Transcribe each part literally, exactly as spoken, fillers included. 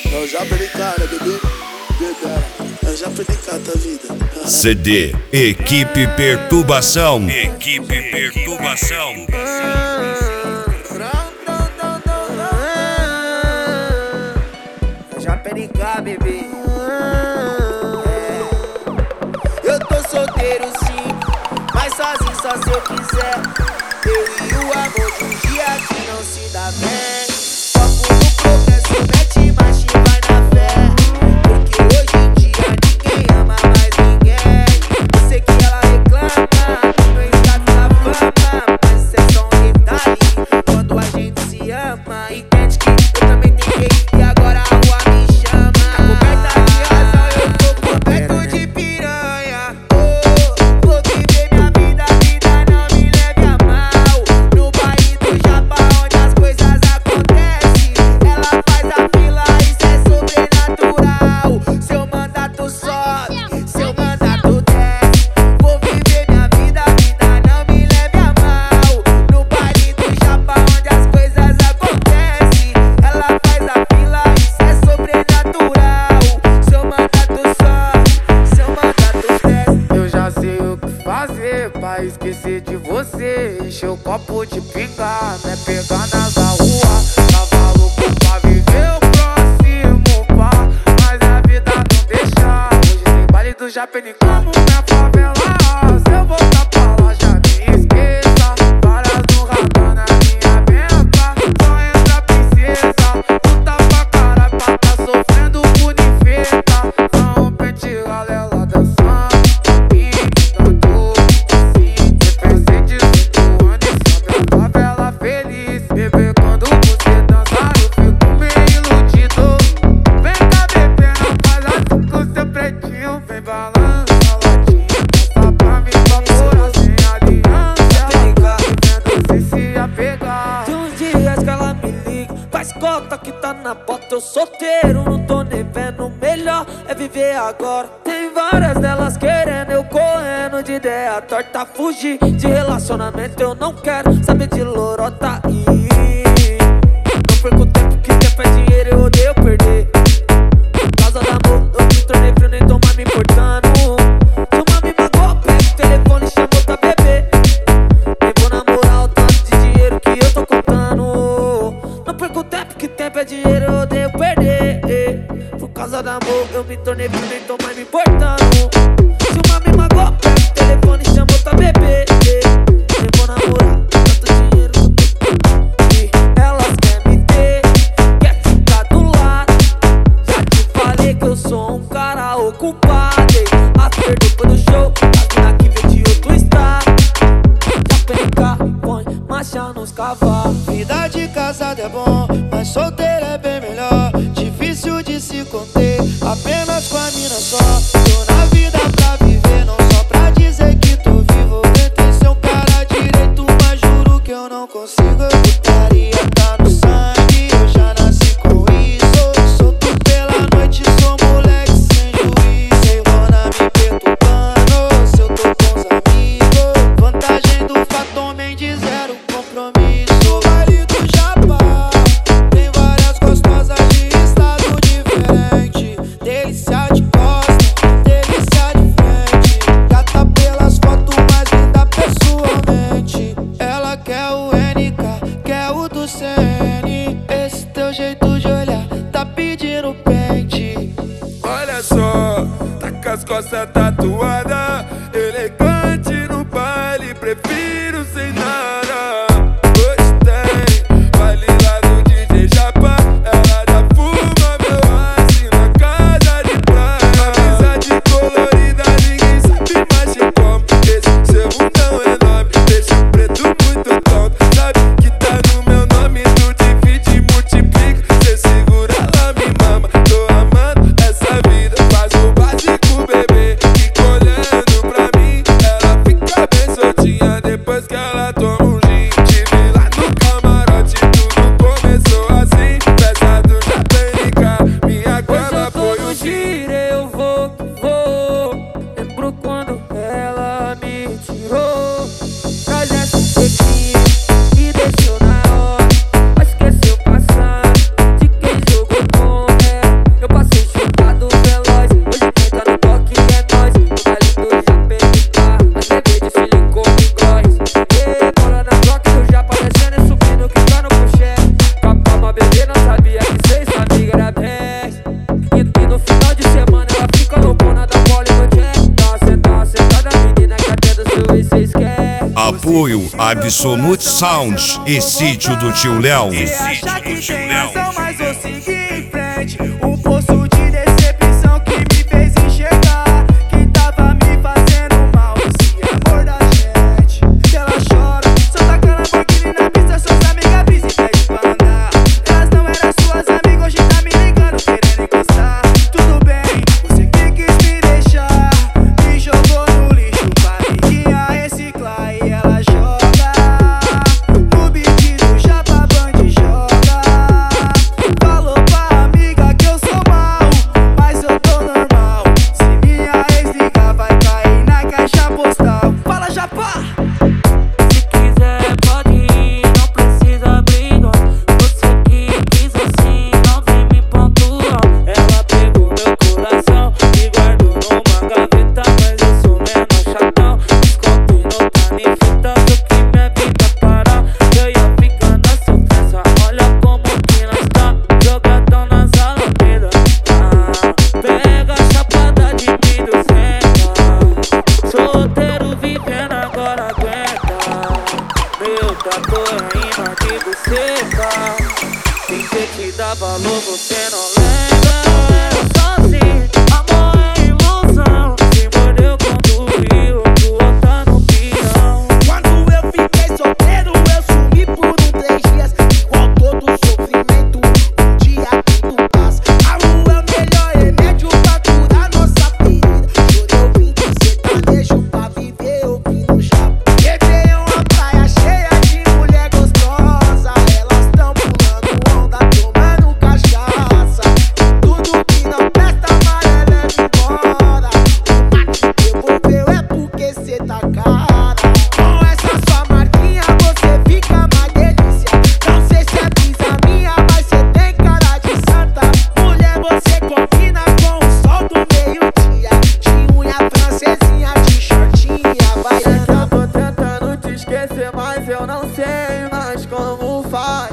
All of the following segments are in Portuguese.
Eu já perdi cara, bebê. Eu já perdi cada vida. C D Equipe Perturbação. Equipe Perturbação. Eu já perdi cara, bebê. É. Eu tô solteiro sim, mas sozinho só se eu quiser. Eu e o amor de um dia que não se dá bem. Foco no progresso, mete marcha e vai na fé. Porque hoje em dia ninguém ama mais ninguém. Eu sei que ela reclama do meu status na fama, mas isso é só um detalhe quando a gente se ama. Entende que eu também tentei e agora a rua me chama. A coberta de razão, eu tô coberto de piranha. Oh, vou viver minha vida, a vida não me leve a mal. No baile do Japão onde as coisas acontecem, ela faz a fila, isso é sobrenatural. Seu mandato sobe, seu mandato desce. Vou viver minha vida, a vida não me leve a mal. No baile do Japão onde as coisas acontecem, ela faz a fila, isso é sobrenatural. Seu mandato sobe, seu mandato desce. Eu já sei o que fazer pra esquecer de você. Encher o copo de pinga, né? Pegar nas rua. Tava louco pra viver o próximo pá, mas a vida não deixa. Hoje tem baile do Japão como minha favela. Se eu voltar pra lá já me esqueça. Várias no radar na minha benca, só entra princesa. Puta pra caralho pra tá sofrendo bonifeta. Não pente galela dançando e tanto assim. Pensei dezoito anos e só minha favela feliz. Bebê, quando você dançar eu fico meio iludido. Vem cá, bebê, não faz assim com seu pretinho. Vem balança a latinha, dança pra mim com a cora sem aliança. Ela tá vivendo sem se apegar. Tem uns dias que ela me liga, faz cota que tá na bota. Eu solteiro, não tô nem vendo. Melhor é viver agora. Tem várias delas querendo, eu correndo de ideia torta. Fugir de relacionamento eu não quero saber de lorota. E não perco tempo, que tempo é dinheiro, eu odeio perder. Por causa do amor eu me tornei frio, nem tô mais me importando. Se uma me magoou, pega o telefone e chama outra bebê. Nem vou namorar o tanto de dinheiro que eu tô contando. Não perco tempo, que tempo é dinheiro, eu odeio perder. Por causa do amor eu me tornei frio, nem tô mais me importando. Se uma me magoou, pega o telefone e chama outra bebê. Nem vou namorar tanto dinheiro que eu tô contando. E elas querem me ter, quer ficar do lado. Já te falei que eu sou um cara ocupado. After depois do show, as mina que vem de outro estado. Já vem cá, põe marcha nos cavalos. Vida de casado é bom, mas solteiro é bem melhor. Difícil de se conter, apenas com a mina só. Tô na vida pra viver, não só pra dizer que tô vivo. Tentei ser um cara direito, mas juro que eu não consigo. Putaria tá no sangue, eu já nasci com isso. Solto pela noite, sou moleque sem juízo. Sem dona me perturbando, se eu tô com os amigos. Vantagem do fato homem de zero compromisso. Baile do Japão, tem várias gostosas de estado diferente. Delícia de costa, delícia de frente. Gata pelas fotos, mais linda pessoalmente. Ela quer o N K, quer o do C N. Esse teu jeito de olhar tá pedindo pente. Olha só, tá com as costas tatuadas, elegante no baile, prefiro sem nada. Hoje tem baile lá do D J Japa, ela já fuma meu aço na casa de praia. Amizade colorida, ninguém sabe mais de como. Esse seu bundão enorme, deixa o preto muito tonto. Sabe que tá no meu nome, tu divide e multiplica. Cê segura lá, me mama, tô amando essa vida. Faz o básico, bebê, fica olhando apoio Absolute Sound e Sítio do Tio Léo. Cê acha que tem razão, mas vou seguir em frente. Um poço de decepção que me fez enxergar que tava me fazendo mal esse amor da gente. Que ela chora, só taca na Lamborghini na pista, suas amigas brisa e pede pra andar. Elas não eram suas amigas, hoje tá me ligando querendo encostar. Tudo bem, você que quis me deixar, me jogou no lixo pra amiguinha reciclar. E ela joga no beat do Japa Band, joga. Falou pra amiga que eu sou mal, mas eu tô normal. Se minha ex ligar vai cair na caixa postal. Fala, Japa! Se quiser pode ir, não precisa brigar. Você que quis assim, não vem me pontuar. Ela pegou meu coração e guardou numa gaveta, mas eu sou menor chatão. Desconto e não tá nem fita, do que minha vida parar. Eu ia ficar na sofrência, olha como que nós tá, jogadão nas alamedas. Ah, pega a chapada de vidro, senta. Solteiro vivendo agora aguenta. Meu trator é imã de buceta. Tem que te dar valor, você não lembra. Era só assim, amor é ilusão. Se mordeu quando viu que o outro tá no pirão. Quando eu fiquei solteiro, eu sumi por um três dias. Igual todo sofrimento, um dia tudo passa. A rua é o melhor remédio pra curar nossa ferida. Chorei ouvindo sertanejo pra viver ouvindo Japa. Beber uma praia cheia de mulher gostosa. Elas tão pulando onda, tomando cachaça. Tudo que não presta mais é leve embora. O que devolveu é porque cê tá cara. Com essa sua marquinha você fica mais delícia. Não sei se é brisa minha, mas cê tem cara de santa. Mulher, você combina com o sol do meio-dia. De unha francesinha, de shortinha, baiana. Eu tô tentando te esquecer, mas eu não sei mais como faz.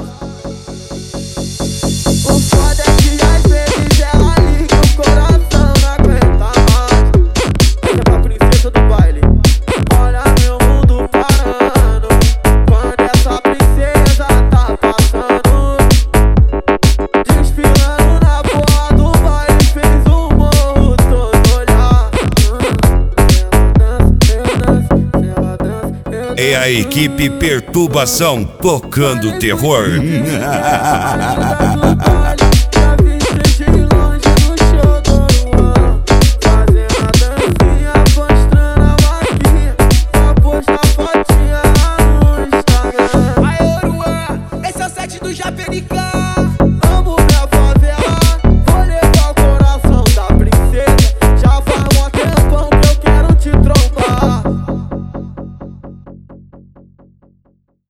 O foda é que às vezes ela liga, o coração não aguenta mais. Essa é pra princesa do baile, olha meu mundo parando. Quando essa princesa tá passando, desfilando na porra do baile, fez o morro todo olhar. Ela dança, eu danço, ela dança, eu danço. É a equipe Perturbação tocando terror.